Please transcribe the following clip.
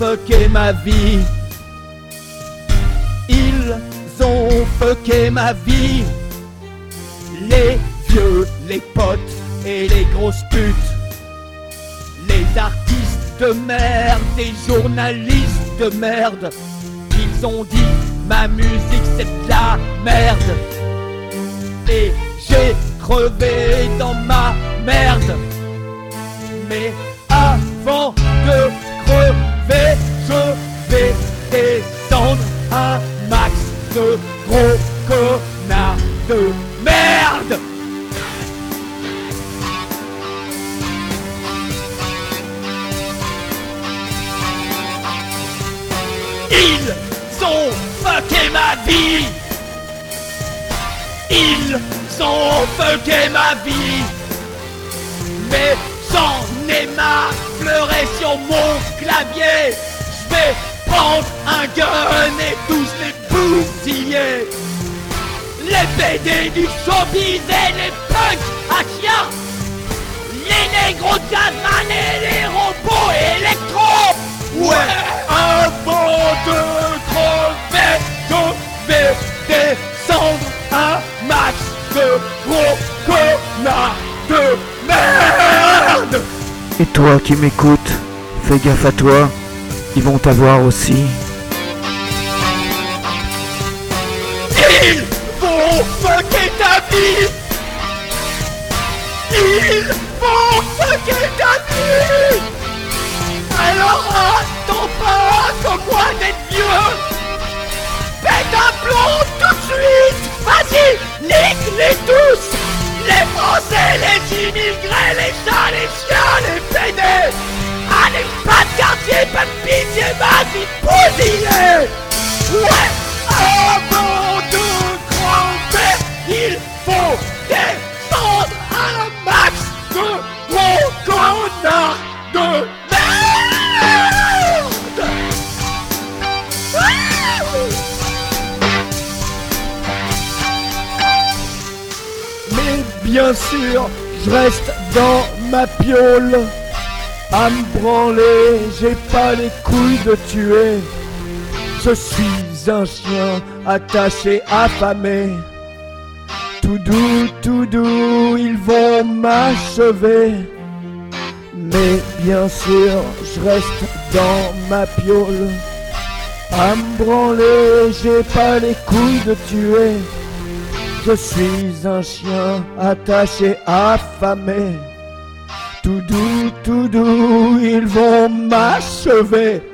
fucké ma vie. Ils ont fucké ma vie. Les vieux, les potes et les grosses putes. Les artistes de merde, les journalistes de merde. Ils ont dit ma musique c'est de la merde. Et j'ai crevé dans ma merde. Mais avant de crever, je vais descendre un max de gros connards de merde. Ils ont fucké ma vie. Ils ont fucké ma vie. Mais j'en ai marre, pleurer sur mon clavier. Je vais prendre un gun et tous les bousiller. Les PD du showbiz et les punks à chien. Les négros de Gazman et les robots électro. Ouais, avant de crever, je vais descendre un max de gros connards de merde. Et toi qui m'écoutes, fais gaffe à toi, ils vont t'avoir aussi. Ils vont fucker ta vie. Ils vont fucker ta vie. Alors attends pas comme moi d'être vieux. Pète un plomb tout de suite. Vas-y, nique-les tous. Les Français, les immigrés, les chats, les chiens, les pédés. Allez, pas de quartier, pas de pitié, vas-y, bousillez. Ouais, avant de crever, il faut descendre un max de gros connards de merde. Mais bien sûr, je reste dans ma piole. À me branler, j'ai pas les couilles de tuer. Je suis un chien attaché, affamé. Tout doux, ils vont m'achever. Mais bien sûr, je reste dans ma piole. À me branler, j'ai pas les couilles de tuer. Je suis un chien attaché, affamé. Tout doux, ils vont m'achever.